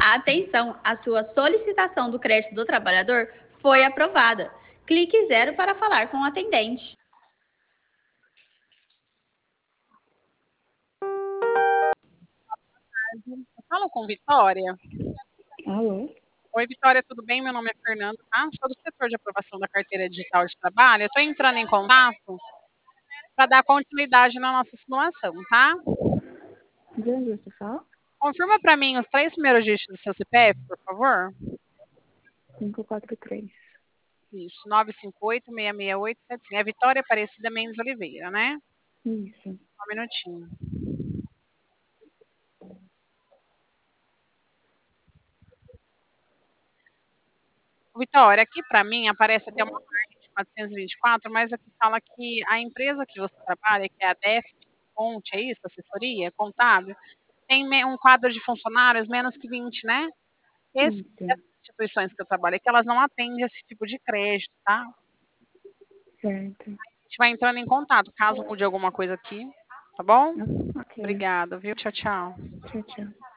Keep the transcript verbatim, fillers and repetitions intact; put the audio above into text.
Atenção, a sua solicitação do crédito do trabalhador foi aprovada. Clique zero para falar com o atendente. Eu falo com Vitória. Alô? Oi, Vitória, tudo bem? Meu nome é Fernando, tá? Sou do setor de aprovação da carteira digital de trabalho. Eu estou entrando em contato para dar continuidade na nossa simulação, tá? De onde você fala? Confirma para mim os três primeiros dígitos do seu C P F, por favor. cinco quatro três. Isso, nove cinco oito, seis seis oito, sete cinco. É Vitória Aparecida Mendes Oliveira, né? Isso. Só um minutinho. Vitória, aqui para mim aparece até uma margem de quatrocentos e vinte e quatro, mas aqui fala que a empresa que você trabalha, que é a D E F Conte, é isso? Assessoria contábil, tem me- um quadro de funcionários menos que vinte, né? Esse, Isso. essas instituições que eu trabalho aqui, elas não atendem esse tipo de crédito, tá? Certo. A gente vai entrando em contato, caso mude alguma coisa aqui, tá bom? Ok. Obrigada, viu? Tchau, tchau. Tchau, tchau.